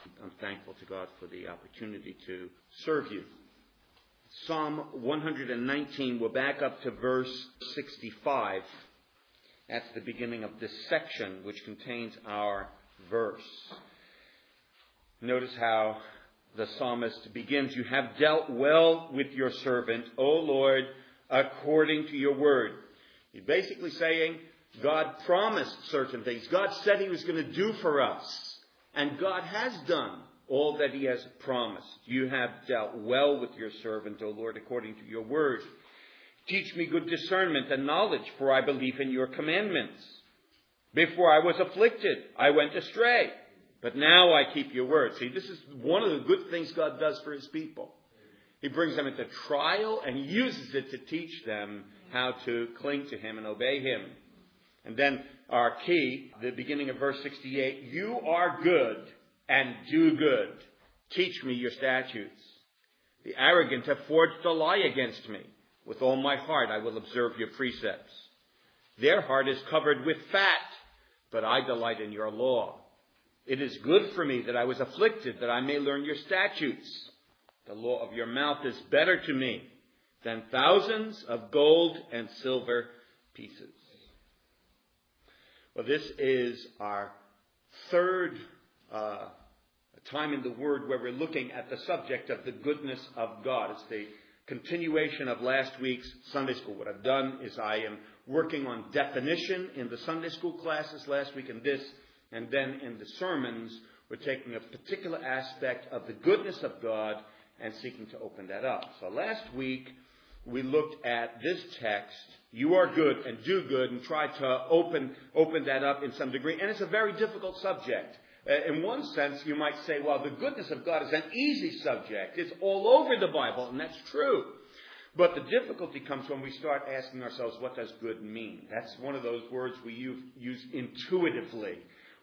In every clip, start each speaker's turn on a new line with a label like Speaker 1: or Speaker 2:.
Speaker 1: I'm thankful to God for the opportunity to serve you. Psalm 119, we're back up to verse 65. That's the beginning of this section, which contains our verse. Notice how the psalmist begins, "You have dealt well with your servant, O Lord, according to your word." He's basically saying God promised certain things. God said he was going to do for us. And God has done all that he has promised. "You have dealt well with your servant, O Lord, according to your word. Teach me good discernment and knowledge, for I believe in your commandments. Before I was afflicted, I went astray, but now I keep your word." See, this is one of the good things God does for his people. He brings them into trial and he uses it to teach them how to cling to him and obey him. And then our key, the beginning of verse 68, "You are good and do good. Teach me your statutes. The arrogant have forged a lie against me. With all my heart I will observe your precepts. Their heart is covered with fat, but I delight in your law. It is good for me that I was afflicted, that I may learn your statutes. The law of your mouth is better to me than thousands of gold and silver pieces." Well, this is our third time in the Word where we're looking at the subject of the goodness of God. It's the continuation of last week's Sunday school. What I've done is I am working on definition in the Sunday school classes last week and then in the sermons, we're taking a particular aspect of the goodness of God and seeking to open that up. So last week, we looked at this text, "You are good and do good," and tried to open that up in some degree. And it's a very difficult subject. In one sense, you might say, well, the goodness of God is an easy subject. It's all over the Bible, and that's true. But the difficulty comes when we start asking ourselves, what does good mean? That's one of those words we use intuitively.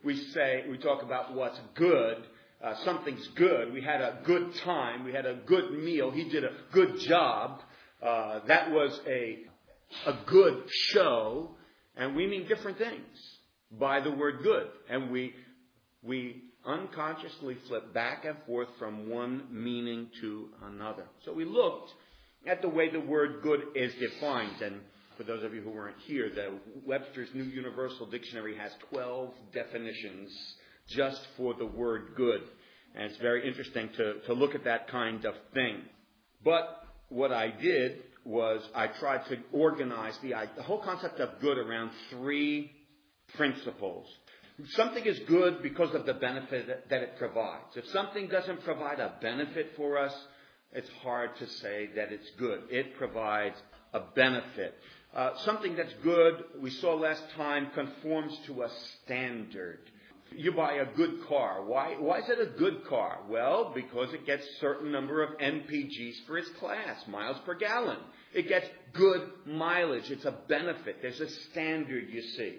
Speaker 1: We talk about what's good. Something's good. We had a good time. We had a good meal. He did a good job. That was a good show. And we mean different things by the word good. And we unconsciously flip back and forth from one meaning to another. So we looked at the way the word good is defined. And for those of you who weren't here, the Webster's New Universal Dictionary has 12 definitions just for the word good. And it's very interesting to look at that kind of thing. But what I did was I tried to organize the whole concept of good around three principles. Something is good because of the benefit that it provides. If something doesn't provide a benefit for us, it's hard to say that it's good. It provides a benefit. Something that's good, we saw last time, conforms to a standard. You buy a good car. Why is it a good car? Well, because it gets a certain number of MPGs for its class, miles per gallon. It gets good mileage. It's a benefit. There's a standard, you see.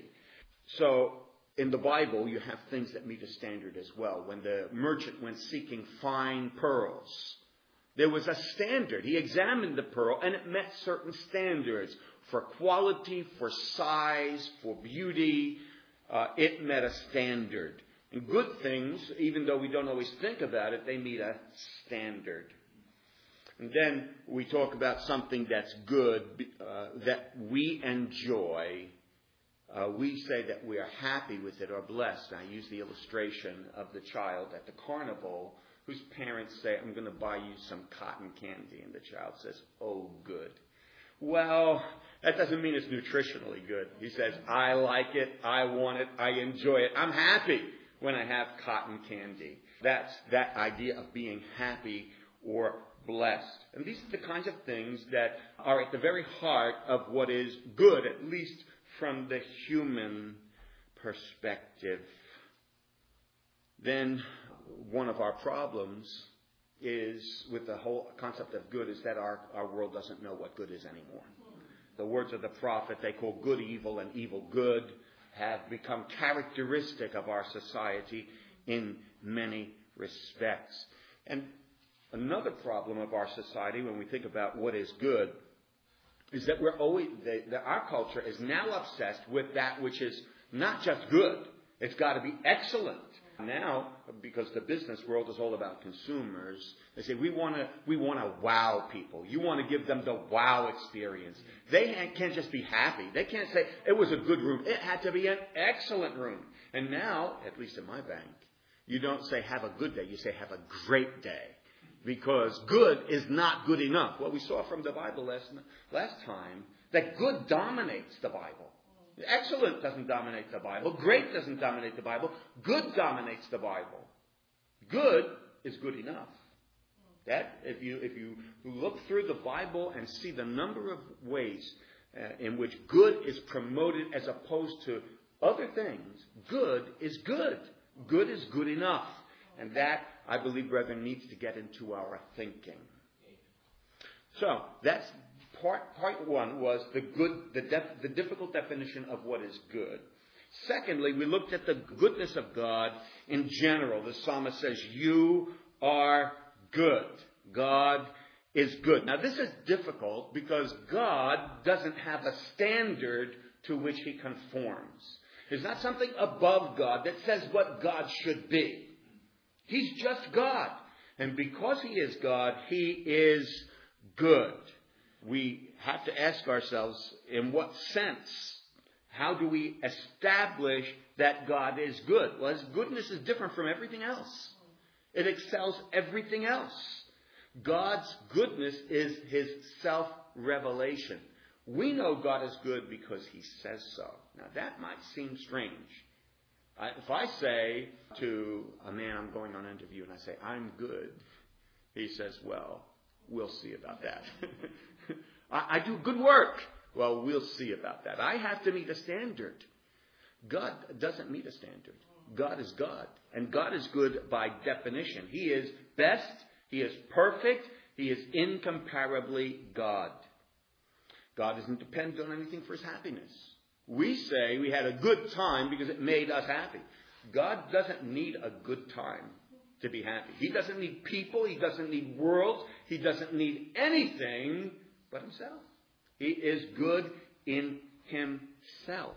Speaker 1: So in the Bible, you have things that meet a standard as well. When the merchant went seeking fine pearls, there was a standard. He examined the pearl, and it met certain standards for quality, for size, for beauty. It met a standard. And good things, even though we don't always think about it, they meet a standard. And then we talk about something that's good, that we enjoy. We say that we are happy with it or blessed. I use the illustration of the child at the carnival whose parents say, "I'm going to buy you some cotton candy." And the child says, "Oh, good." Well, that doesn't mean it's nutritionally good. He says, "I like it, I want it, I enjoy it. I'm happy when I have cotton candy." That's that idea of being happy or blessed. And these are the kinds of things that are at the very heart of what is good, at least from the human perspective. Then one of our problems is with the whole concept of good is that our world doesn't know what good is anymore. The words of the prophet, they call good evil and evil good, have become characteristic of our society in many respects. And another problem of our society when we think about what is good is that our culture is now obsessed with that which is not just good. It's got to be excellent. Now, because the business world is all about consumers, they say we want to wow people. You want to give them the wow experience. They can't just be happy. They can't say it was a good room. It had to be an excellent room. And now, at least in my bank, you don't say have a good day. You say have a great day. Because good is not good enough. Well, we saw from the Bible last time that good dominates the Bible. Excellent doesn't dominate the Bible. Great doesn't dominate the Bible. Good dominates the Bible. Good is good enough. That if you look through the Bible and see the number of ways in which good is promoted as opposed to other things, good is good. Good is good enough. And that, I believe, brethren, needs to get into our thinking. So that's part one was the difficult definition of what is good. Secondly, we looked at the goodness of God in general. The psalmist says, "You are good." God is good. Now, this is difficult because God doesn't have a standard to which he conforms. There's not something above God that says what God should be. He's just God. And because he is God, he is good. We have to ask ourselves, in what sense? How do we establish that God is good? Well, his goodness is different from everything else. It excels everything else. God's goodness is his self-revelation. We know God is good because he says so. Now, that might seem strange. If I say to a man I'm going on an interview and I say, "I'm good," he says, "Well, we'll see about that." I do good work. Well, we'll see about that. I have to meet a standard. God doesn't meet a standard. God is God. And God is good by definition. He is best. He is perfect. He is incomparably God. God doesn't depend on anything for his happiness. We say we had a good time because it made us happy. God doesn't need a good time to be happy. He doesn't need people. He doesn't need worlds. He doesn't need anything but himself. He is good in himself.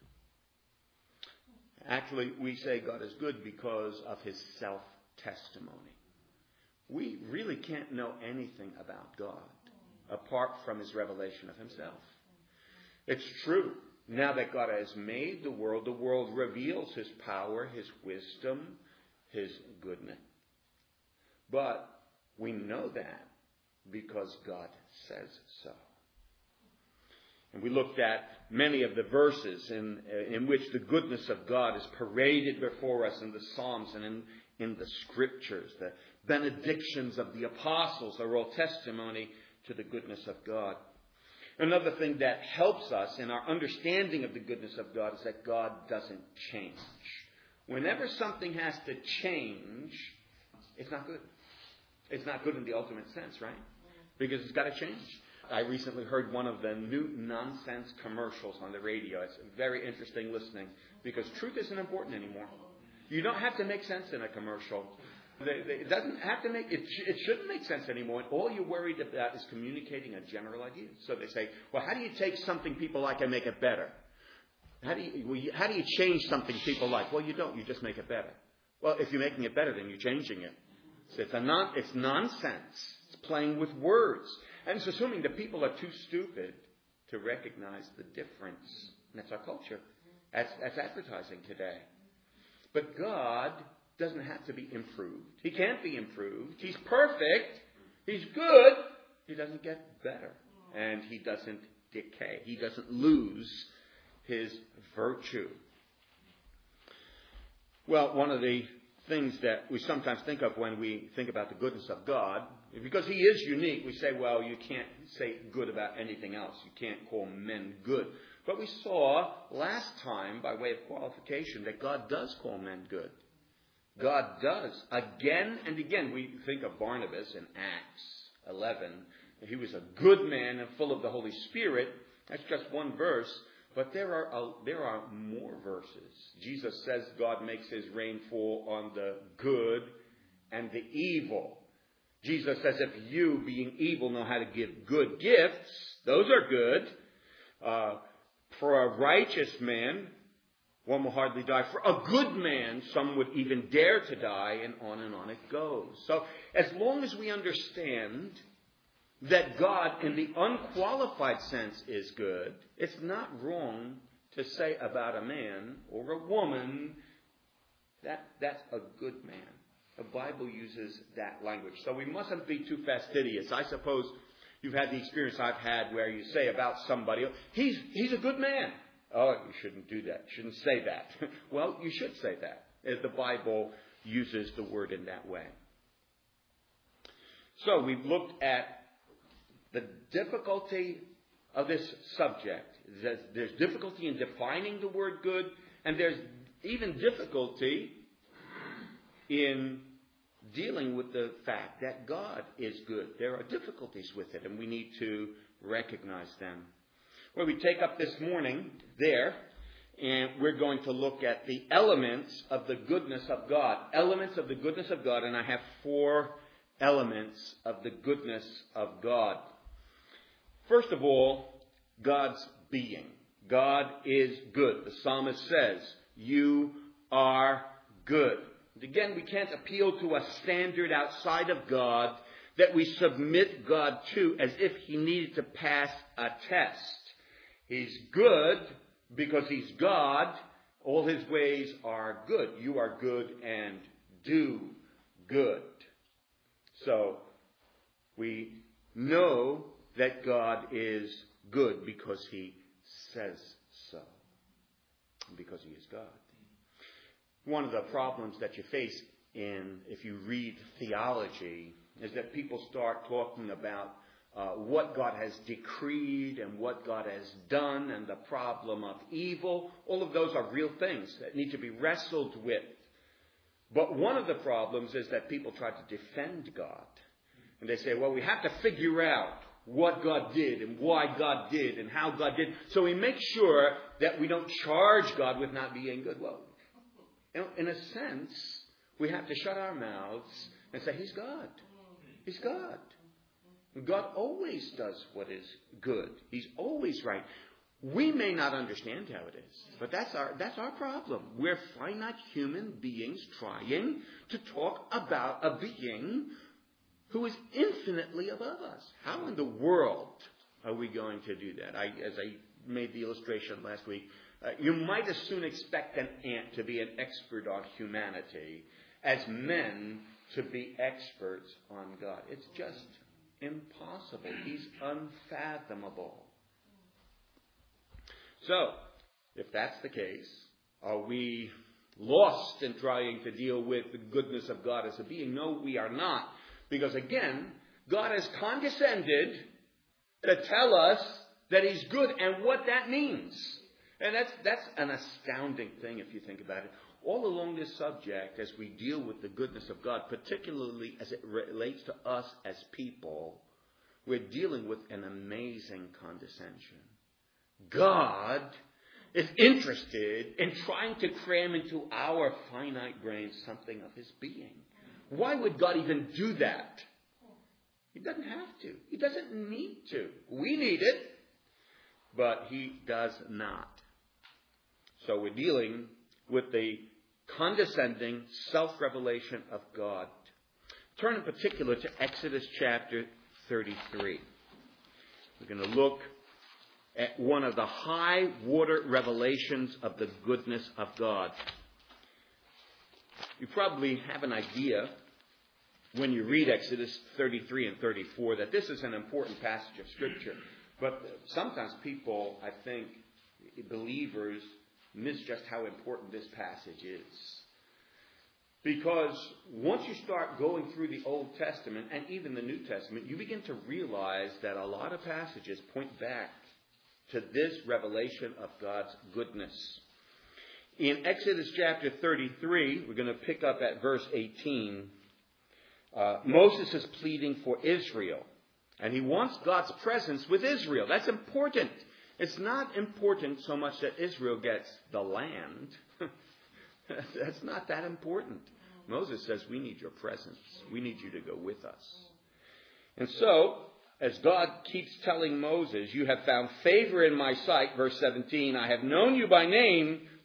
Speaker 1: Actually, we say God is good because of his self-testimony. We really can't know anything about God apart from his revelation of himself. It's true. Now that God has made the world reveals his power, his wisdom, his goodness. But we know that because God says so. And we looked at many of the verses in which the goodness of God is paraded before us in the Psalms and in the Scriptures. The benedictions of the apostles are all testimony to the goodness of God. Another thing that helps us in our understanding of the goodness of God is that God doesn't change. Whenever something has to change, it's not good. It's not good in the ultimate sense, right? Because it's got to change. I recently heard one of the new nonsense commercials on the radio. It's very interesting listening because truth isn't important anymore. You don't have to make sense in a commercial. It doesn't have to make it shouldn't make sense anymore. And all you're worried about is communicating a general idea. So they say, well, how do you take something people like and make it better? How do you change something people like? Well, you don't. You just make it better. Well, if you're making it better, then you're changing it. So it's nonsense. It's playing with words. And it's assuming that people are too stupid to recognize the difference. And that's our culture. That's advertising today. But God doesn't have to be improved. He can't be improved. He's perfect. He's good. He doesn't get better. And he doesn't decay. He doesn't lose his virtue. Well, one of the things that we sometimes think of when we think about the goodness of God, because he is unique, we say, well, you can't say good about anything else. You can't call men good. But we saw last time, by way of qualification, that God does call men good. God does. Again and again, we think of Barnabas in Acts 11. He was a good man and full of the Holy Spirit. That's just one verse. But there are more verses. Jesus says God makes his rain fall on the good and the evil. Jesus says if you, being evil, know how to give good gifts, those are good. For a righteous man, One will hardly die for a good man. Some would even dare to die, and on it goes. So as long as we understand that God, in the unqualified sense, is good, it's not wrong to say about a man or a woman that that's a good man. The Bible uses that language. So we mustn't be too fastidious. I suppose you've had the experience I've had where you say about somebody, he's a good man. Oh, you shouldn't do that. You shouldn't say that. Well, you should say that. The Bible uses the word in that way. So we've looked at the difficulty of this subject. There's difficulty in defining the word good, and there's even difficulty in dealing with the fact that God is good. There are difficulties with it, and we need to recognize them. Well, we take up this morning there, and we're going to look at the elements of the goodness of God. Elements of the goodness of God, and I have 4 elements of the goodness of God. First of all, God's being. God is good. The psalmist says, "You are good." And again, we can't appeal to a standard outside of God that we submit God to as if he needed to pass a test. He's good because he's God. All his ways are good. You are good and do good. So we know that God is good because he says so. Because he is God. One of the problems that you face if you read theology is that people start talking about what God has decreed and what God has done and the problem of evil. All of those are real things that need to be wrestled with. But one of the problems is that people try to defend God. And they say, well, we have to figure out what God did and why God did and how God did. So we make sure that we don't charge God with not being good. Well, in a sense, we have to shut our mouths and say, he's God. He's God. God always does what is good. He's always right. We may not understand how it is, but that's our problem. We're finite human beings trying to talk about a being who is infinitely above us. How in the world are we going to do that? As I made the illustration last week, you might as soon expect an ant to be an expert on humanity as men to be experts on God. It's just impossible. He's unfathomable. So, if that's the case, are we lost in trying to deal with the goodness of God as a being? No, we are not. Because again, God has condescended to tell us that he's good and what that means. And that's an astounding thing if you think about it. All along this subject, as we deal with the goodness of God, particularly as it relates to us as people, we're dealing with an amazing condescension. God is interested in trying to cram into our finite brains something of his being. Why would God even do that? He doesn't have to. He doesn't need to. We need it, but he does not. So we're dealing with the condescending self-revelation of God. Turn in particular to Exodus chapter 33. We're going to look at one of the high water revelations of the goodness of God. You probably have an idea when you read Exodus 33 and 34 that this is an important passage of Scripture. But sometimes people, I think, believers, miss just how important this passage is. Because once you start going through the Old Testament and even the New Testament, you begin to realize that a lot of passages point back to this revelation of God's goodness. In Exodus chapter 33, we're going to pick up at verse 18. Moses is pleading for Israel. And he wants God's presence with Israel. That's important. It's not important so much that Israel gets the land. That's not that important. Moses says, we need your presence. We need you to go with us. And so, as God keeps telling Moses, you have found favor in my sight, verse 17, I have known you by name,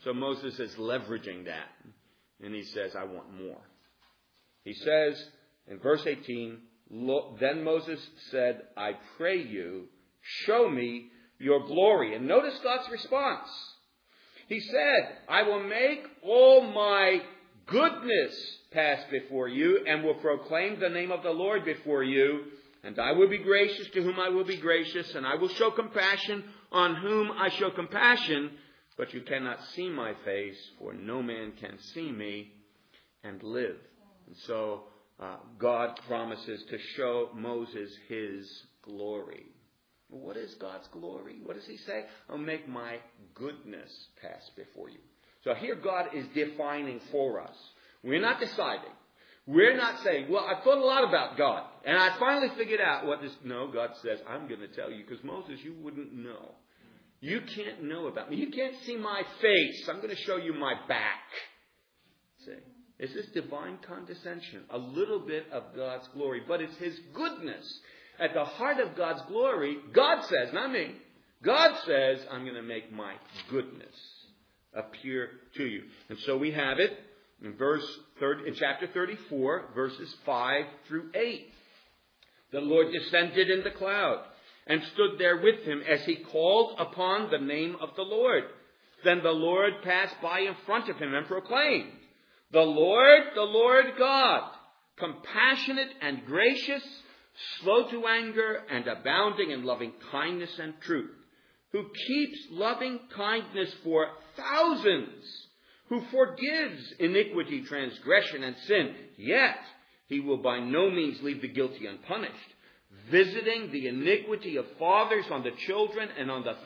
Speaker 1: So Moses is leveraging that. And he says, I want more. He says in verse 18, then Moses said, I pray you, show me your glory. And notice God's response. He said, I will make all my goodness pass before you and will proclaim the name of the Lord before you. And I will be gracious to whom I will be gracious, and I will show compassion on whom I show compassion. But you cannot see my face, for no man can see me and live. And so God promises to show Moses his glory. What is God's glory? What does he say? I'll make my goodness pass before you. So here God is defining for us. We're not deciding. We're not saying, well, I thought a lot about God, and I finally figured out what this... No, God says, I'm going to tell you, because Moses, you wouldn't know. You can't know about me. You can't see my face. I'm going to show you my back. See? This is divine condescension, a little bit of God's glory, but it's his goodness. At the heart of God's glory, God says, not me, God says, I'm going to make my goodness appear to you. And so we have it in chapter 34, verses 5 through 8. The Lord descended in the cloud and stood there with him as he called upon the name of the Lord. Then the Lord passed by in front of him and proclaimed, the Lord God, compassionate and gracious, slow to anger and abounding in loving kindness and truth, who keeps loving kindness for thousands, who forgives iniquity, transgression, and sin, yet he will by no means leave the guilty unpunished, visiting the iniquity of fathers on the children and on the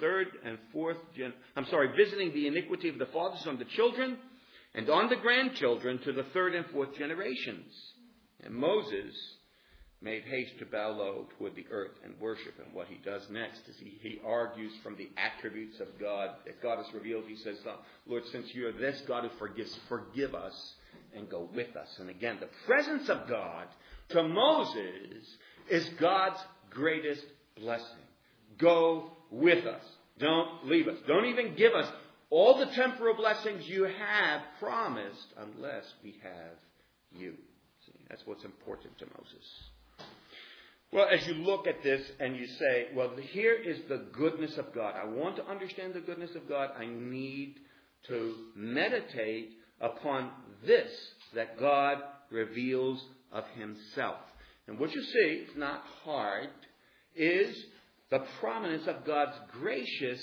Speaker 1: visiting the iniquity of the fathers on the children and on the grandchildren to the third and fourth generations. And Moses made haste to bow low toward the earth and worship. And what he does next is he argues from the attributes of God that God has revealed. He says, Lord, since you're this God who forgives, forgive us and go with us. And again, the presence of God to Moses is God's greatest blessing. Go with us. Don't leave us. Don't even give us all the temporal blessings you have promised unless we have you. See, that's what's important to Moses. Well, as you look at this and you say, well, here is the goodness of God. I want to understand the goodness of God. I need to meditate upon this that God reveals of himself. And what you see, it's not hard, is the prominence of God's gracious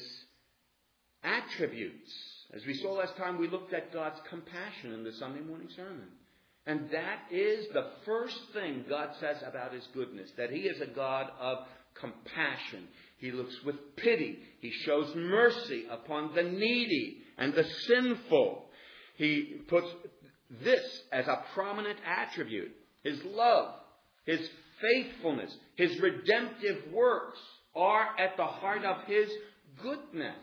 Speaker 1: attributes. As we saw last time, we looked at God's compassion in the Sunday morning sermon. And that is the first thing God says about his goodness, that he is a God of compassion. He looks with pity. He shows mercy upon the needy and the sinful. He puts this as a prominent attribute. His love, his faithfulness, his redemptive works are at the heart of his goodness.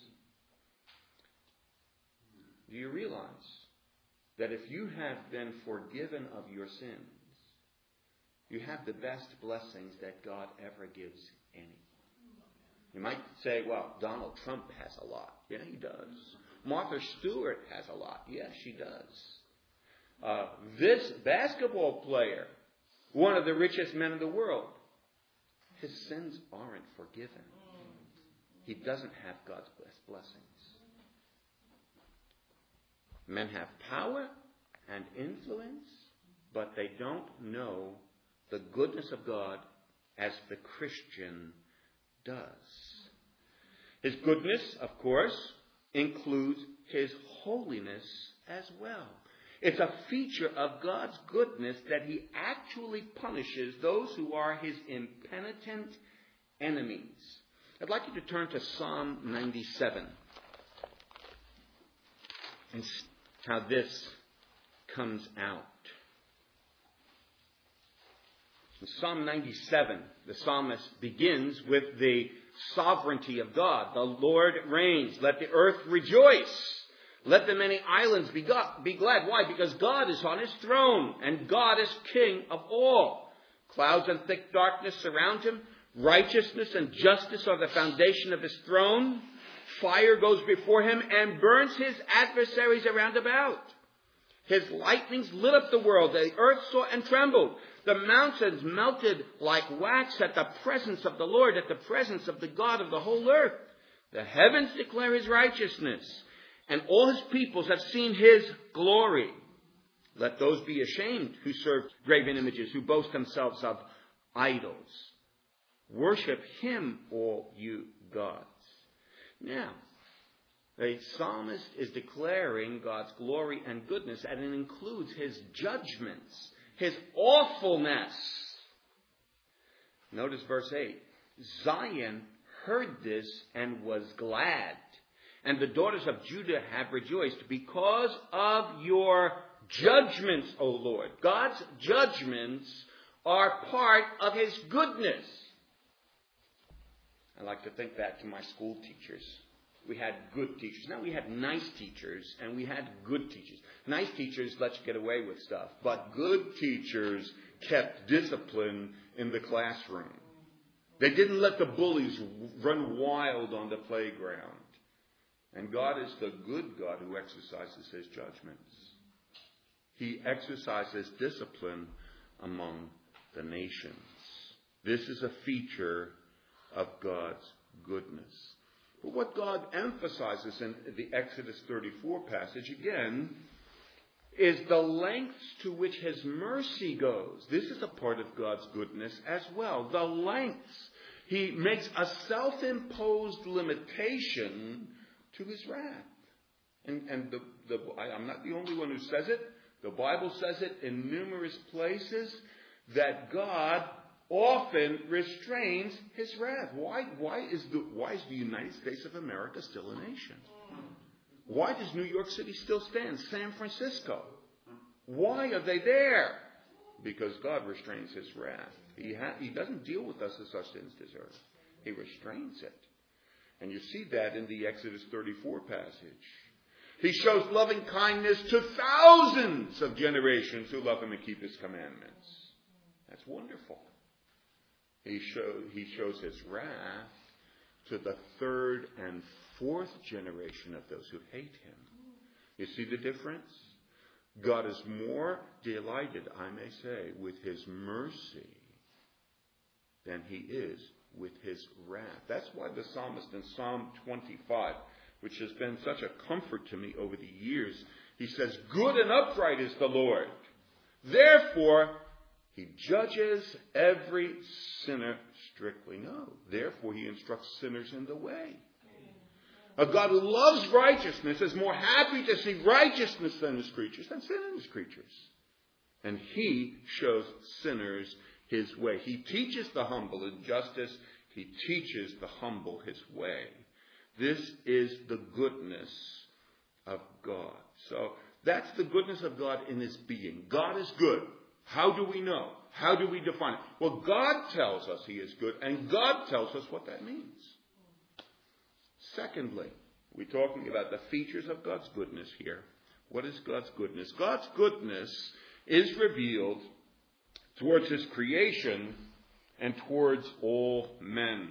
Speaker 1: Do you realize that if you have been forgiven of your sins, you have the best blessings that God ever gives anyone? You might say, well, Donald Trump has a lot. Yeah, he does. Martha Stewart has a lot. Yes, she does. This basketball player, one of the richest men in the world, his sins aren't forgiven. He doesn't have God's blessings. Men have power and influence, but they don't know the goodness of God as the Christian does. His goodness, of course, includes his holiness as well. It's a feature of God's goodness that he actually punishes those who are his impenitent enemies. I'd like you to turn to Psalm 97 and see how this comes out. In Psalm 97, the psalmist begins with the sovereignty of God. The Lord reigns. Let the earth rejoice. Let the many islands be glad. Why? Because God is on his throne, and God is king of all. Clouds and thick darkness surround him. Righteousness and justice are the foundation of his throne. Fire goes before him and burns his adversaries around about. His lightnings lit up the world. The earth saw and trembled. The mountains melted like wax at the presence of the Lord, at the presence of the God of the whole earth. The heavens declare his righteousness, and all his peoples have seen his glory. Let those be ashamed who serve graven images, who boast themselves of idols. Worship him, all you gods. Now, the psalmist is declaring God's glory and goodness, and it includes his judgments, his awfulness. Notice verse 8. Zion heard this and was glad, and the daughters of Judah have rejoiced because of your judgments, O Lord. God's judgments are part of his goodness. I like to think back to my school teachers. We had good teachers. Now we had nice teachers and we had good teachers. Nice teachers let you get away with stuff, but good teachers kept discipline in the classroom. They didn't let the bullies run wild on the playground. And God is the good God who exercises his judgments. He exercises discipline among the nations. This is a feature of God's goodness. But what God emphasizes in the Exodus 34 passage, again, is the lengths to which his mercy goes. This is a part of God's goodness as well. The lengths. He makes a self-imposed limitation to his wrath. And I'm not the only one who says it. The Bible says it in numerous places that God often restrains his wrath. Why is the United States of America still a nation? Why does New York City still stand? San Francisco. Why are they there? Because God restrains his wrath. He doesn't deal with us as our sins deserve. He restrains it. And you see that in the Exodus 34 passage. He shows loving kindness to thousands of generations who love him and keep his commandments. That's wonderful. He shows his wrath to the third and fourth generation of those who hate him. You see the difference? God is more delighted, I may say, with his mercy than he is with his wrath. That's why the psalmist in Psalm 25, which has been such a comfort to me over the years, he says, good and upright is the Lord. Therefore, he judges every sinner strictly. No. Therefore, he instructs sinners in the way. A God who loves righteousness is more happy to see righteousness in his creatures than sin in his creatures. And he shows sinners his way. He teaches the humble in justice. He teaches the humble his way. This is the goodness of God. So that's the goodness of God in his being. God is good. How do we know? How do we define it? Well, God tells us he is good, and God tells us what that means. Secondly, we're talking about the features of God's goodness here. What is God's goodness? God's goodness is revealed towards his creation and towards all men.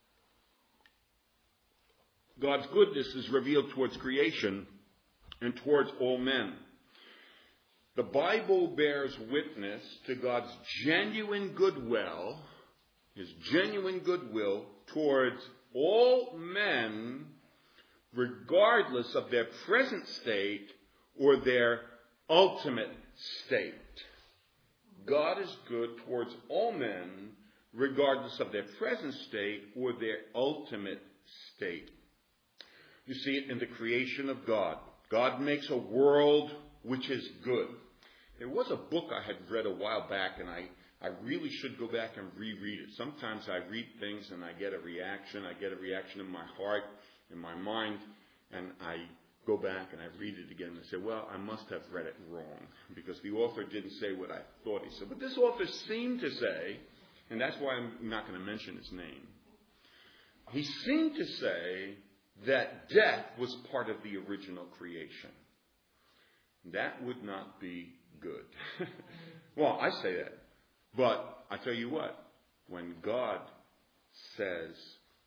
Speaker 1: God's goodness is revealed towards creation and towards all men. The Bible bears witness to God's genuine goodwill, his genuine goodwill towards all men, regardless of their present state or their ultimate state. God is good towards all men, regardless of their present state or their ultimate state. You see it in the creation of God. God makes a world which is good. There was a book I had read a while back, and I really should go back and reread it. Sometimes I read things and I get a reaction. I get a reaction in my heart, in my mind, and I go back and I read it again and say, well, I must have read it wrong because the author didn't say what I thought he said. But this author seemed to say, and that's why I'm not going to mention his name, he seemed to say that death was part of the original creation. That would not be good. Well, I say that. But I tell you what, when God says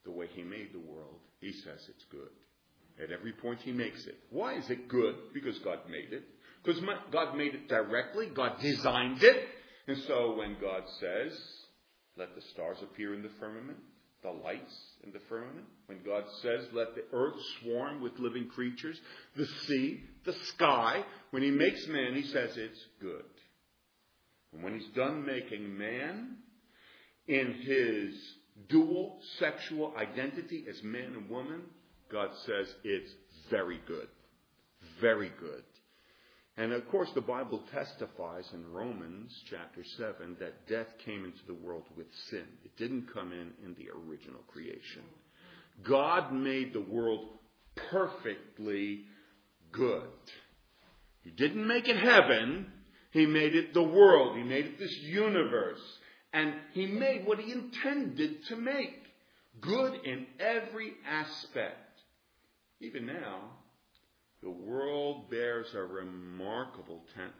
Speaker 1: the way he made the world, he says it's good. At every point he makes it. Why is it good? Because God made it. Because God made it directly. God designed it. And so when God says, let the stars appear in the firmament, the lights in the firmament. When God says, let the earth swarm with living creatures, the sea, the sky. When he makes man, he says it's good. And when he's done making man in his dual sexual identity as man and woman, God says it's very good. Very good. And of course the Bible testifies in Romans chapter 7 that death came into the world with sin. It didn't come in the original creation. God made the world perfectly good. He didn't make it heaven. He made it the world. He made it this universe. And he made what he intended to make. Good in every aspect. Even now, the world bears a remarkable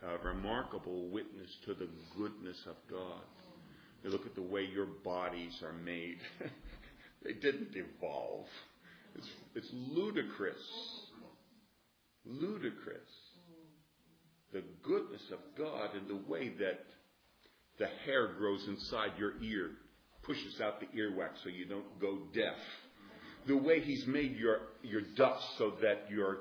Speaker 1: witness to the goodness of God. You look at the way your bodies are made. They didn't evolve. It's ludicrous. Ludicrous. The goodness of God and the way that the hair grows inside your ear, pushes out the earwax so you don't go deaf. The way he's made your ducts so that your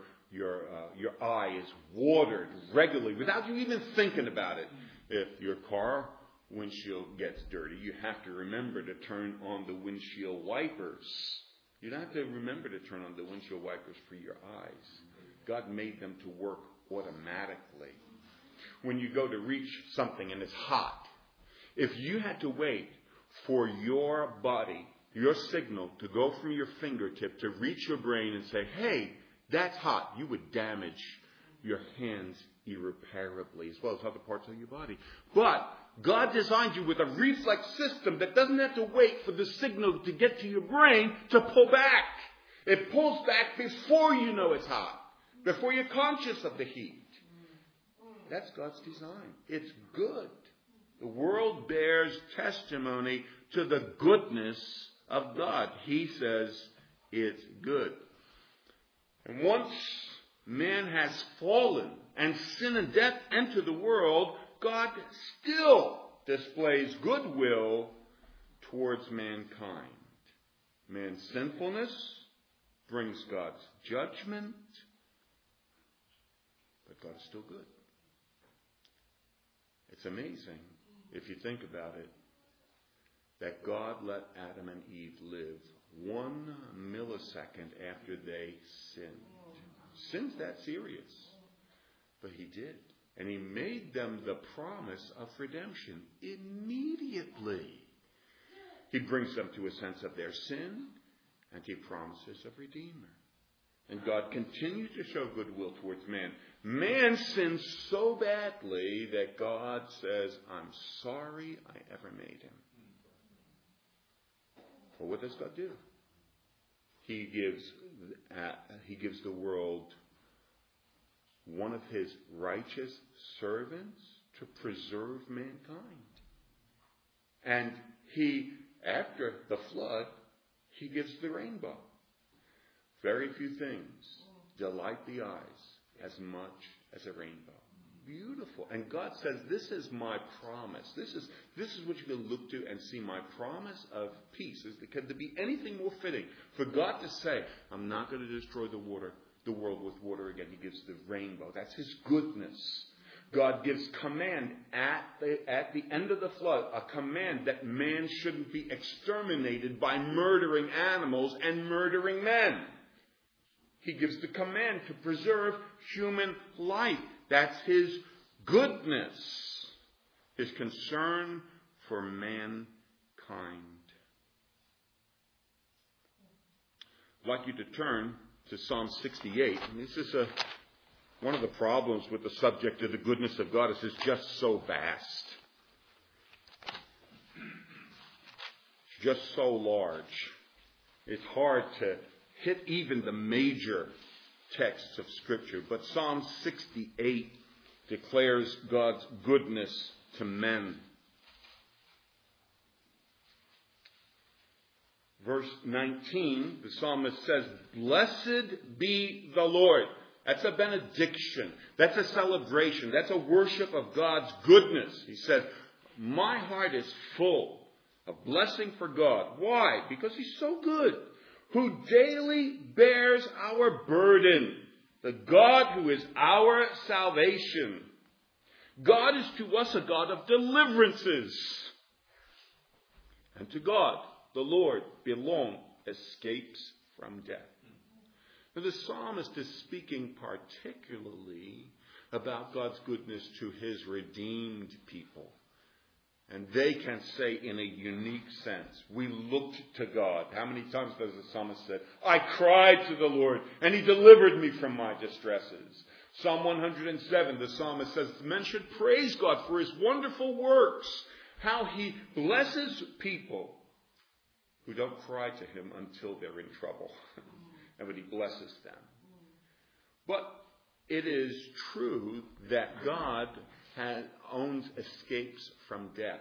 Speaker 1: eye is watered regularly without you even thinking about it. If your car windshield gets dirty, you have to remember to turn on the windshield wipers. You don't have to remember to turn on the windshield wipers for your eyes. God made them to work automatically. When you go to reach something and it's hot, if you had to wait for your body, your signal to go from your fingertip to reach your brain and say, hey, that's hot, you would damage your hands irreparably as well as other parts of your body. But God designed you with a reflex system that doesn't have to wait for the signal to get to your brain to pull back. It pulls back before you know it's hot, before you're conscious of the heat. That's God's design. It's good. The world bears testimony to the goodness of God. He says it's good. And once man has fallen and sin and death enter the world, God still displays goodwill towards mankind. Man's sinfulness brings God's judgment, but God is still good. It's amazing, if you think about it, that God let Adam and Eve live 1 millisecond after they sinned. Sin's that serious. But he did. And he made them the promise of redemption immediately. He brings them to a sense of their sin, and he promises a redeemer. And God continues to show goodwill towards man. Man sins so badly that God says, I'm sorry I ever made him. Well, what does God do? He gives the world one of his righteous servants to preserve mankind. And after the flood, he gives the rainbow. Very few things delight the eyes as much as a rainbow. Beautiful. And God says, this is my promise. This is what you can look to and see my promise of peace. Could there be anything more fitting for God to say, I'm not going to destroy the world with water again. He gives the rainbow. That's his goodness. God gives command at the end of the flood, a command that man shouldn't be exterminated by murdering animals and murdering men. He gives the command to preserve human life. That's his goodness, his concern for mankind. I'd like you to turn to Psalm 68. And this is one of the problems with the subject of the goodness of God is it's just so vast. It's just so large. It's hard to hit even the major texts of Scripture. But Psalm 68 declares God's goodness to men. Verse 19, the psalmist says, "Blessed be the Lord." That's a benediction. That's a celebration. That's a worship of God's goodness. He says, my heart is full of blessing for God. Why? Because He's so good. Who daily bears our burden. The God who is our salvation. God is to us a God of deliverances. And to God, the Lord, belong escapes from death. Now, the psalmist is speaking particularly about God's goodness to His redeemed people. And they can say in a unique sense, we looked to God. How many times does the psalmist say, I cried to the Lord and He delivered me from my distresses. Psalm 107, the psalmist says, men should praise God for His wonderful works. How He blesses people who don't cry to Him until they're in trouble. And when He blesses them. But it is true that God owns escapes from death.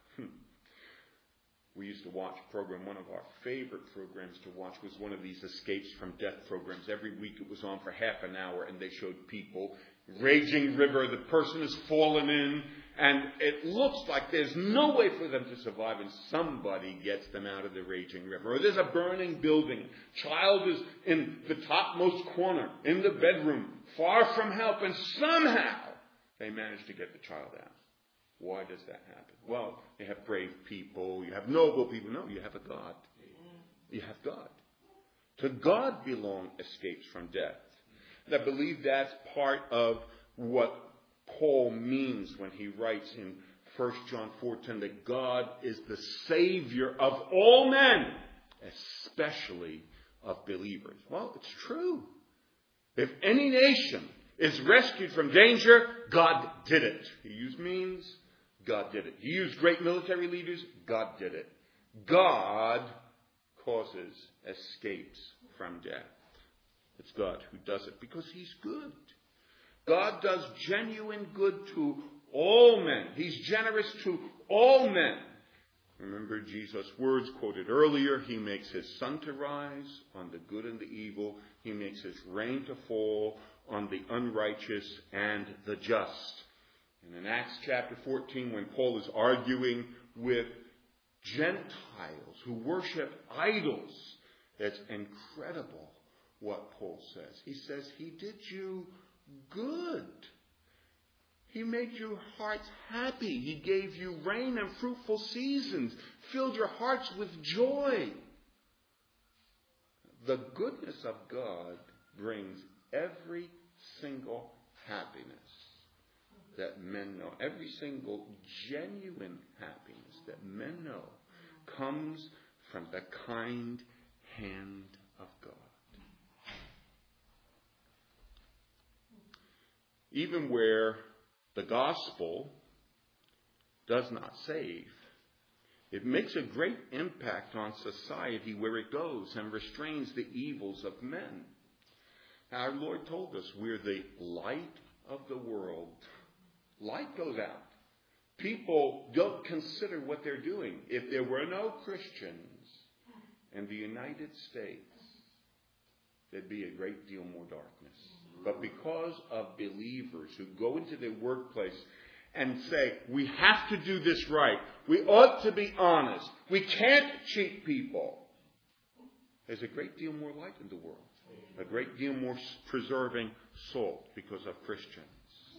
Speaker 1: We used to watch a program. One of our favorite programs to watch was one of these escapes from death programs. Every week it was on for half an hour, and they showed people, raging river, the person has fallen in, and it looks like there's no way for them to survive, and somebody gets them out of the raging river. Or there's a burning building. Child is in the topmost corner, in the bedroom, far from help, and somehow they manage to get the child out. Why does that happen? Well, you have brave people, you have noble people. No, you have a God. You have God. To God belong escapes from death. And I believe that's part of what Paul means when he writes in 1 John 4:10 that God is the Savior of all men, especially of believers. Well, it's true. If any nation is rescued from danger, God did it. He used means, God did it. He used great military leaders, God did it. God causes escapes from death. It's God who does it because He's good. God does genuine good to all men. He's generous to all men. Remember Jesus' words quoted earlier. He makes His sun to rise on the good and the evil. He makes His rain to fall on the unrighteous and the just. And in Acts chapter 14, when Paul is arguing with Gentiles who worship idols, it's incredible what Paul says. He says, He did you good. He made your hearts happy. He gave you rain and fruitful seasons, filled your hearts with joy. The goodness of God brings every single happiness that men know, every single genuine happiness that men know comes from the kind hand of God. Even where the gospel does not save, it makes a great impact on society where it goes and restrains the evils of men. Our Lord told us we're the light of the world. Light goes out. People don't consider what they're doing. If there were no Christians in the United States, there'd be a great deal more darkness. But because of believers who go into their workplace and say, we have to do this right, we ought to be honest, we can't cheat people, there's a great deal more light in the world. A great deal more preserving salt because of Christians.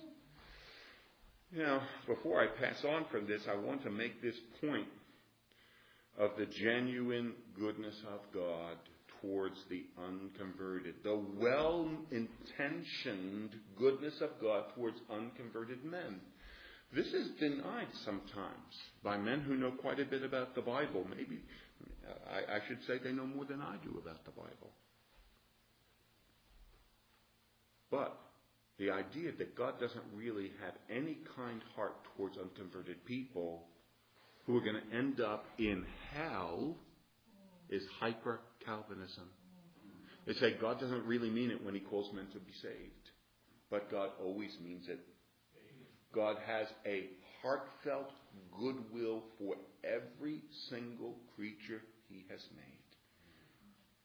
Speaker 1: Now, before I pass on from this, I want to make this point of the genuine goodness of God towards the unconverted. The well-intentioned goodness of God towards unconverted men. This is denied sometimes by men who know quite a bit about the Bible. Maybe, I should say they know more than I do about the Bible. But the idea that God doesn't really have any kind heart towards unconverted people who are going to end up in hell is hyper-Calvinism. They say God doesn't really mean it when He calls men to be saved. But God always means it. God has a heartfelt goodwill for every single creature He has made.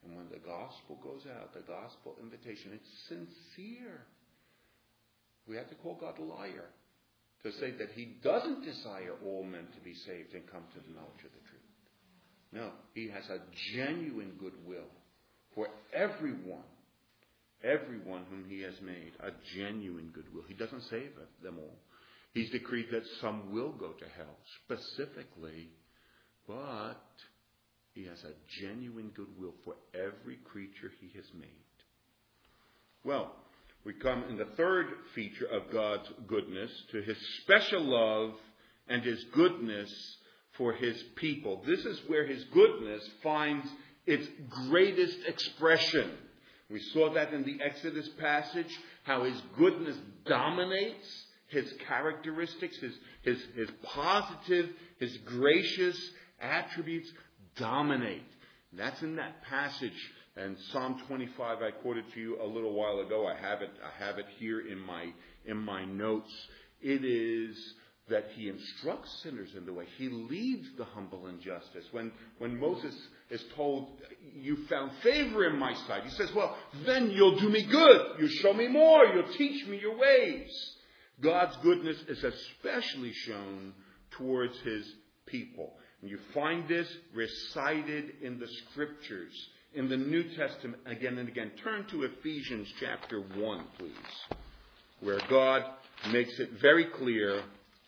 Speaker 1: And when the gospel goes out, the gospel invitation, it's sincere. We have to call God a liar to say that he doesn't desire all men to be saved and come to the knowledge of the truth. No, he has a genuine goodwill for everyone whom he has made, a genuine goodwill. He doesn't save them all. He's decreed that some will go to hell, specifically, but he has a genuine goodwill for every creature he has made. Well, we come in the third feature of God's goodness to his special love and his goodness for his people. This is where his goodness finds its greatest expression. We saw that in the Exodus passage, how his goodness dominates his characteristics, his positive, his gracious attributes dominate. That's in that passage. And Psalm 25, I quoted to you a little while ago. I have it here in my notes. It is that he instructs sinners in the way. He leads the humble in justice. When Moses is told, you found favor in my sight, he says, well, then you'll do me good. You'll show me more. You'll teach me your ways. God's goodness is especially shown towards his people. And you find this recited in the scriptures, in the New Testament again and again. Turn to Ephesians chapter 1, please, where God makes it very clear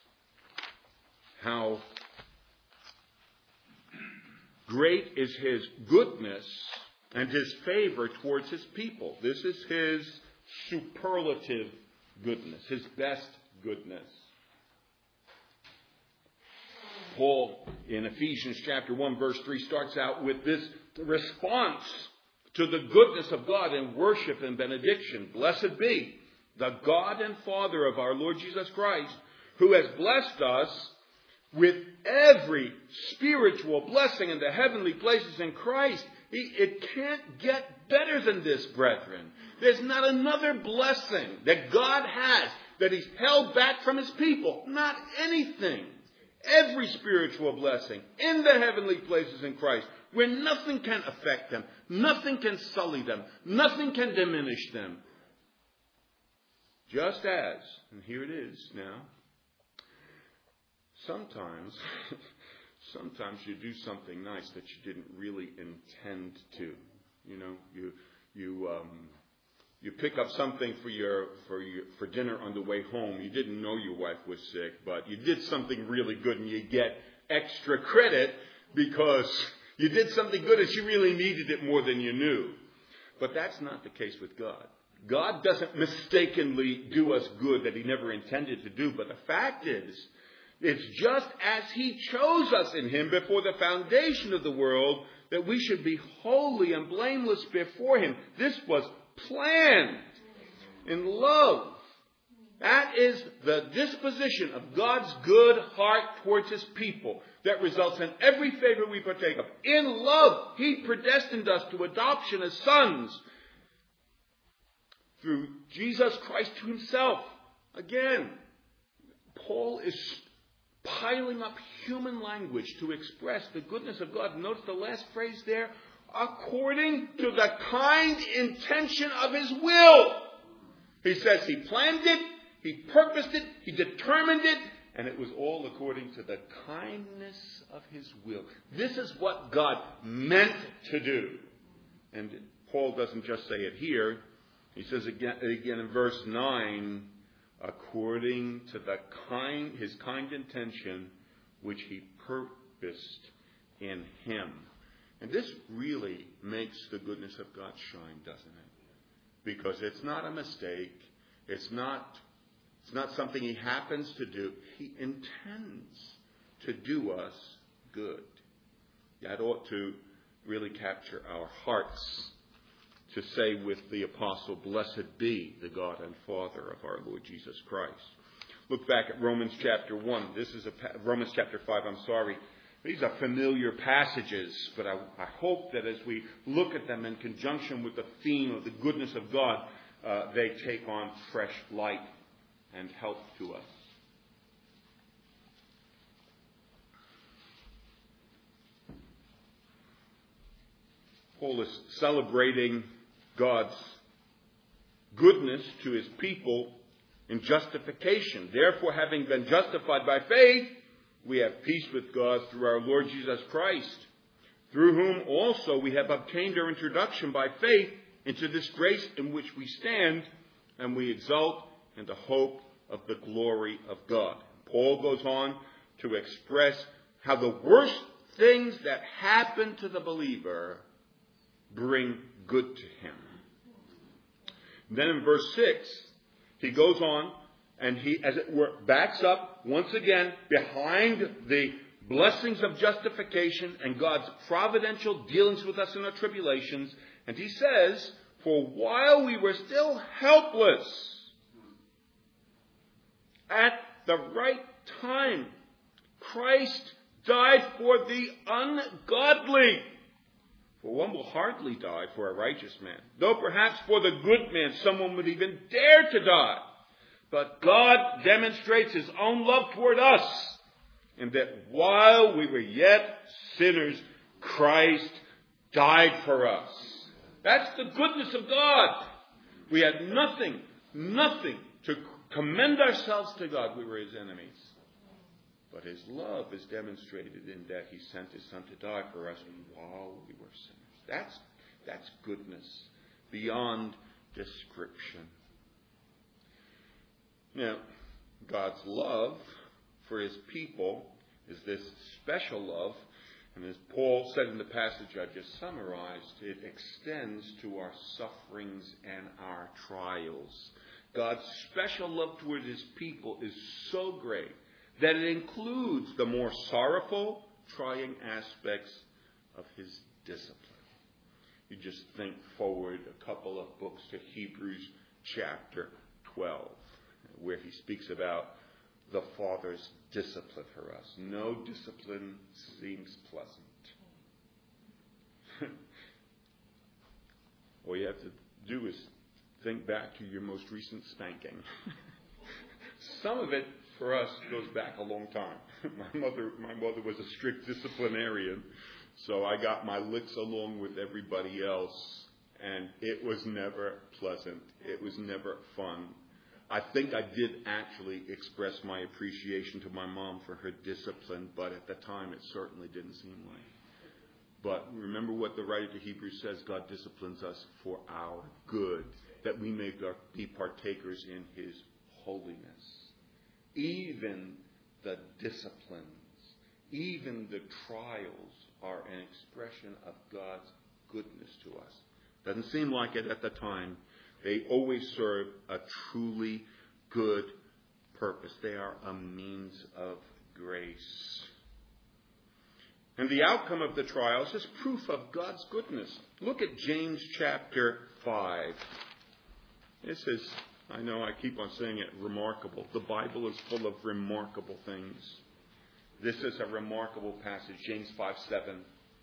Speaker 1: how great is his goodness and his favor towards his people. This is his superlative goodness, his best goodness. Paul, in Ephesians chapter 1, verse 3, starts out with this response to the goodness of God in worship and benediction. Blessed be the God and Father of our Lord Jesus Christ, who has blessed us with every spiritual blessing in the heavenly places in Christ. It can't get better than this, brethren. There's not another blessing that God has that he's held back from his people. Not anything. Every spiritual blessing in the heavenly places in Christ, where nothing can affect them, nothing can sully them, nothing can diminish them. Just as, and here it is now, Sometimes you do something nice that you didn't really intend to. You know, you pick up something for dinner on the way home. You didn't know your wife was sick, but you did something really good, and you get extra credit because you did something good and she really needed it more than you knew. But that's not the case with God. God doesn't mistakenly do us good that he never intended to do. But the fact is, it's just as he chose us in him before the foundation of the world that we should be holy and blameless before him. This was planned in love. That is the disposition of God's good heart towards his people that results in every favor we partake of. In love, he predestined us to adoption as sons through Jesus Christ to himself. Again, Paul is piling up human language to express the goodness of God. Notice the last phrase there, according to the kind intention of his will. He says he planned it, he purposed it, he determined it, and it was all according to the kindness of his will. This is what God meant to do. And Paul doesn't just say it here. He says again in verse 9, according to his kind intention, which he purposed in him. And this really makes the goodness of God shine, doesn't it? Because it's not a mistake. It's not something he happens to do. He intends to do us good. That ought to really capture our hearts, to say with the apostle, blessed be the God and Father of our Lord Jesus Christ. Look back at Romans chapter 1. This is Romans chapter 5, These are familiar passages, but I hope that as we look at them in conjunction with the theme of the goodness of God, they take on fresh light and help to us. Paul is celebrating God's goodness to his people in justification. Therefore, having been justified by faith, we have peace with God through our Lord Jesus Christ, through whom also we have obtained our introduction by faith into this grace in which we stand, and we exult in the hope of the glory of God. Paul goes on to express how the worst things that happen to the believer bring good to him. Then in verse 6, he goes on and he, as it were, backs up once again behind the blessings of justification and God's providential dealings with us in our tribulations. And he says, for while we were still helpless, at the right time, Christ died for the ungodly. For one will hardly die for a righteous man, though perhaps for the good man someone would even dare to die. But God demonstrates his own love toward us, in that while we were yet sinners, Christ died for us. That's the goodness of God. We had nothing to commend ourselves to God. We were his enemies. But his love is demonstrated in that he sent his Son to die for us while we were sinners. That's goodness beyond description. Now, God's love for his people is this special love. And as Paul said in the passage I just summarized, it extends to our sufferings and our trials. God's special love toward his people is so great that it includes the more sorrowful, trying aspects of his discipline. You just think forward a couple of books to Hebrews chapter 12, where he speaks about the Father's discipline for us. No discipline seems pleasant. All you have to do is think back to your most recent spanking. Some of it, for us, goes back a long time. My mother was a strict disciplinarian, so I got my licks along with everybody else, and it was never pleasant. It was never fun. I think I did actually express my appreciation to my mom for her discipline, but at the time it certainly didn't seem like. But remember what the writer to Hebrews says, God disciplines us for our good, that we may be partakers in his holiness. Even the disciplines, even the trials are an expression of God's goodness to us. Doesn't seem like it at the time. They always serve a truly good purpose. They are a means of grace. And the outcome of the trials is proof of God's goodness. Look at James chapter 5. This is, I know I keep on saying it, remarkable. The Bible is full of remarkable things. This is a remarkable passage, James 5:7.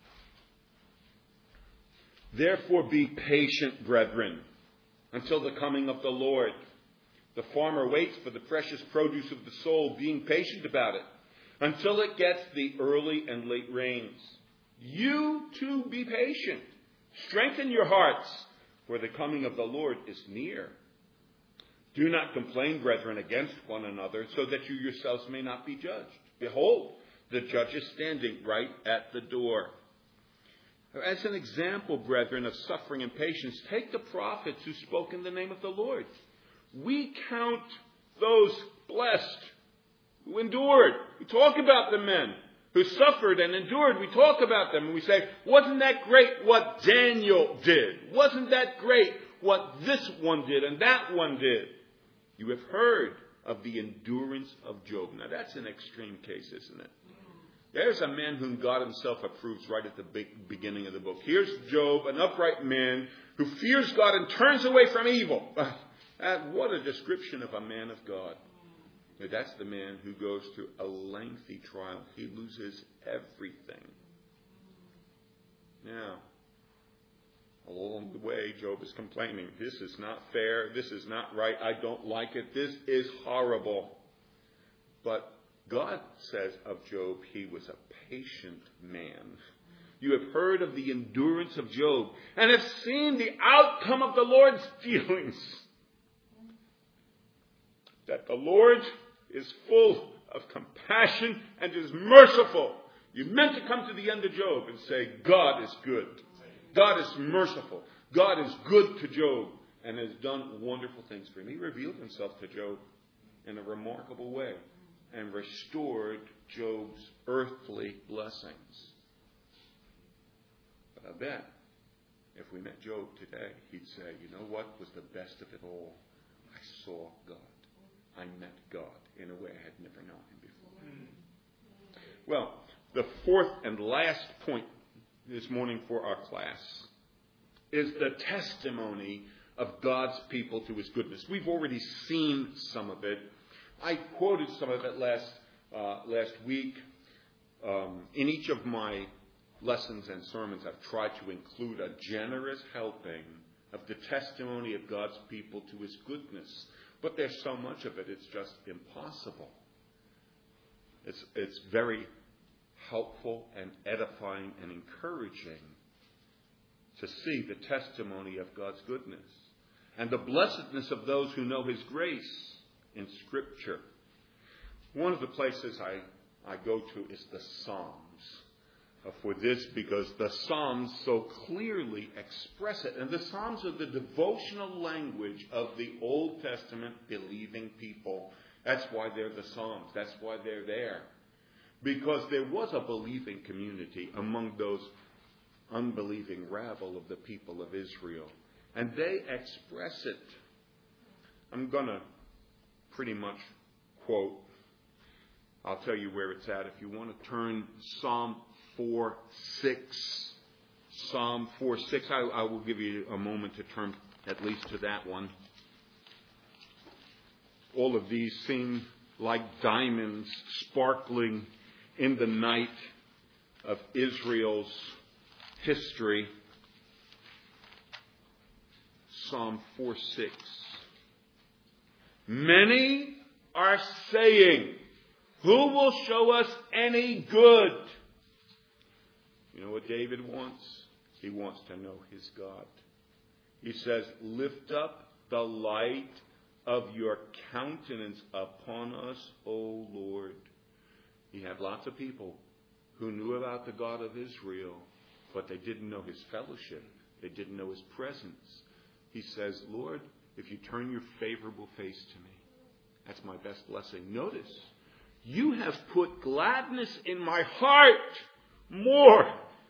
Speaker 1: Therefore be patient, brethren, until the coming of the Lord. The farmer waits for the precious produce of the soul, being patient about it, until it gets the early and late rains. You too be patient. Strengthen your hearts, for the coming of the Lord is near. Do not complain, brethren, against one another, so that you yourselves may not be judged. Behold, the judge is standing right at the door. As an example, brethren, of suffering and patience, take the prophets who spoke in the name of the Lord. We count those blessed who endured. We talk about the men who suffered and endured. We talk about them and we say, wasn't that great what Daniel did? Wasn't that great what this one did and that one did? You have heard of the endurance of Job. Now that's an extreme case, isn't it? There's a man whom God himself approves right at the beginning of the book. Here's Job, an upright man who fears God and turns away from evil. What a description of a man of God. That's the man who goes through a lengthy trial. He loses everything. Now, along the way, Job is complaining. This is not fair. This is not right. I don't like it. This is horrible. But God says of Job, he was a patient man. You have heard of the endurance of Job and have seen the outcome of the Lord's dealings. That the Lord is full of compassion and is merciful. You meant to come to the end of Job and say, God is good. God is merciful. God is good to Job and has done wonderful things for him. He revealed himself to Job in a remarkable way and restored Job's earthly blessings. But I bet if we met Job today, he'd say, you know what was the best of it all? I saw God. I met God in a way I had never known him before. Well, the fourth and last point this morning for our class is the testimony of God's people to his goodness. We've already seen some of it. I quoted some of it last week. In each of my lessons and sermons, I've tried to include a generous helping of the testimony of God's people to his goodness. But there's so much of it, it's just impossible. It's very helpful and edifying and encouraging to see the testimony of God's goodness and the blessedness of those who know his grace in Scripture. One of the places I go to is the Psalms. For this, because the Psalms so clearly express it. And the Psalms are the devotional language of the Old Testament believing people. That's why they're the Psalms. That's why they're there. Because there was a believing community among those unbelieving rabble of the people of Israel. And they express it. I'm going to pretty much quote. I'll tell you where it's at. If you want to turn Psalm 4:6. Psalm 4:6. I will give you a moment to turn at least to that one. All of these seem like diamonds sparkling in the night of Israel's history. Psalm 4:6. Many are saying, who will show us any good? You know what David wants? He wants to know his God. He says, lift up the light of your countenance upon us, O Lord. He had lots of people who knew about the God of Israel, but they didn't know his fellowship. They didn't know his presence. He says, Lord, if you turn your favorable face to me, that's my best blessing. Notice, you have put gladness in my heart more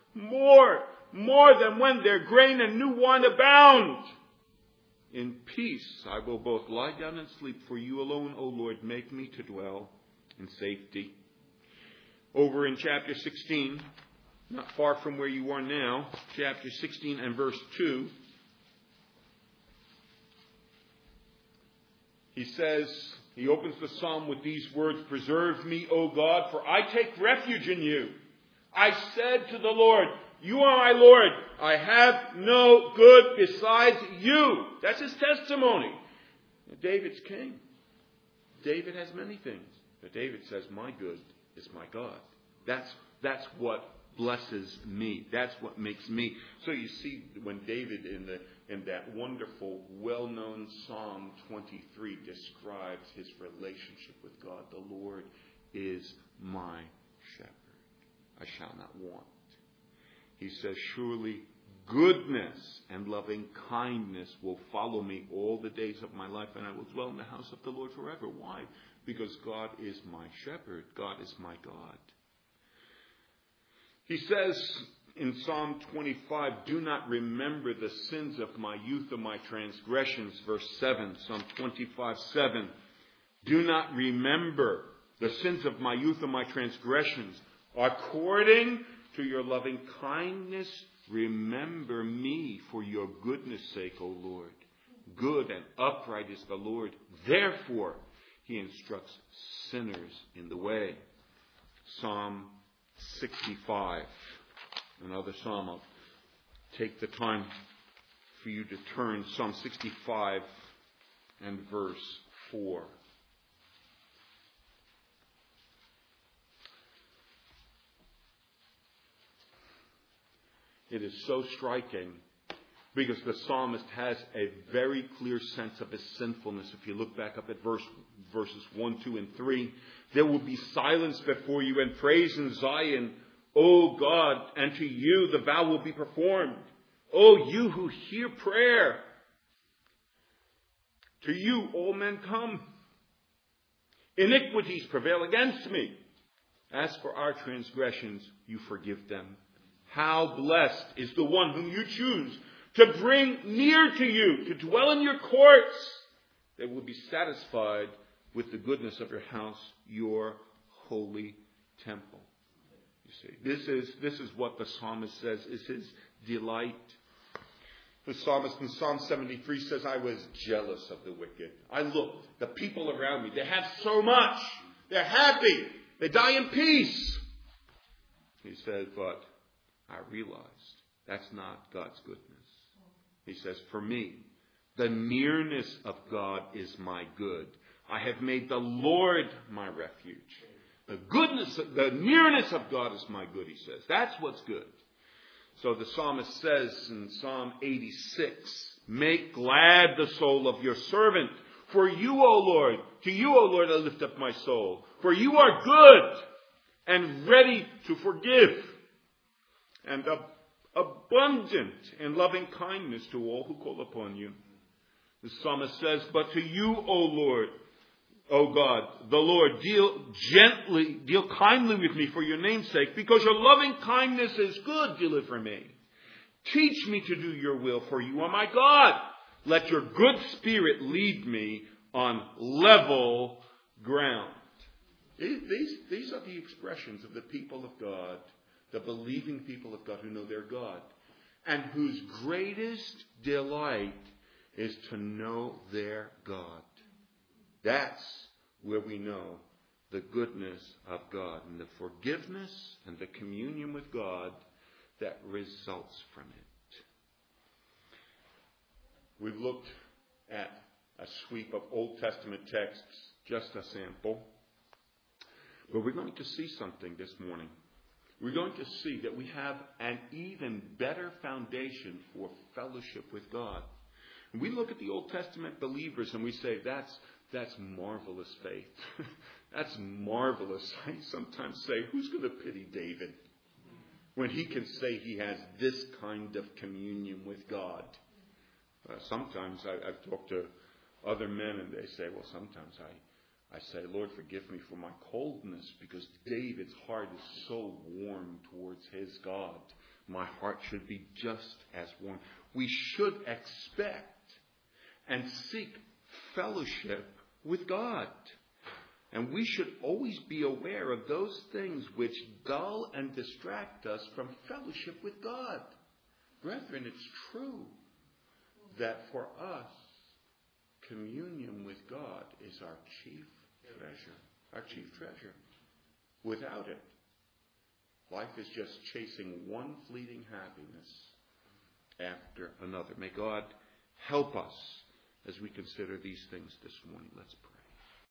Speaker 1: than when their grain and new wine abound. In peace I will both lie down and sleep, for you alone, O Lord, make me to dwell in safety. Over in chapter 16, not far from where you are now, chapter 16 and verse 2, he says, he opens the psalm with these words, preserve me, O God, for I take refuge in you. I said to the Lord, you are my Lord. I have no good besides you. That's his testimony. David's king. David has many things. But David says, my good is my God. That's what blesses me. That's what makes me. So you see, when David in that wonderful, well-known Psalm 23 describes his relationship with God, the Lord is my shepherd. I shall not want. He says, surely goodness and loving kindness will follow me all the days of my life, and I will dwell in the house of the Lord forever. Why? Because God is my shepherd. God is my God. He says in Psalm 25, do not remember the sins of my youth or my transgressions. Verse 7, Psalm 25:7. Do not remember the sins of my youth or my transgressions. According to your loving kindness, remember me for your goodness' sake, O Lord. Good and upright is the Lord. Therefore, he instructs sinners in the way. Psalm 65. Another psalm. I'll take the time for you to turn. Psalm 65 and verse 4. It is so striking because the psalmist has a very clear sense of his sinfulness. If you look back up at verses 1, 2, and 3, there will be silence before you and praise in Zion, O God, and to you the vow will be performed. O you who hear prayer, to you all men come. Iniquities prevail against me. As for our transgressions, you forgive them. How blessed is the one whom you choose to bring near to you, to dwell in your courts. They will be satisfied with the goodness of your house, your holy temple. You see, this is what the psalmist says is his delight. The psalmist in Psalm 73 says, I was jealous of the wicked. I looked, the people around me, they have so much. They're happy. They die in peace. He says, but I realized that's not God's goodness. He says, for me, the nearness of God is my good. I have made the Lord my refuge. The nearness of God is my good, he says. That's what's good. So the psalmist says in Psalm 86, make glad the soul of your servant. For you, O Lord, to you, O Lord, I lift up my soul. For you are good and ready to forgive and abundant in loving kindness to all who call upon you. The psalmist says, but to you, O Lord, O God, the Lord, deal kindly with me for your name's sake, because your loving kindness is good, deliver me. Teach me to do your will, for you are my God. Let your good spirit lead me on level ground. These are the expressions of the people of God, the believing people of God who know their God, and whose greatest delight is to know their God. That's where we know the goodness of God and the forgiveness and the communion with God that results from it. We've looked at a sweep of Old Testament texts, just a sample. But we're going to see something this morning. We're going to see that we have an even better foundation for fellowship with God. We look at the Old Testament believers and we say, that's marvelous faith. That's marvelous. I sometimes say, who's going to pity David when he can say he has this kind of communion with God? Sometimes I've talked to other men and they say, well, sometimes I say, Lord, forgive me for my coldness, because David's heart is so warm towards his God. My heart should be just as warm. We should expect and seek fellowship with God. And we should always be aware of those things which dull and distract us from fellowship with God. Brethren, it's true that for us, communion with God is our chief treasure. Our chief treasure. Without it, life is just chasing one fleeting happiness after another. May God help us as we consider these things this morning. Let's pray.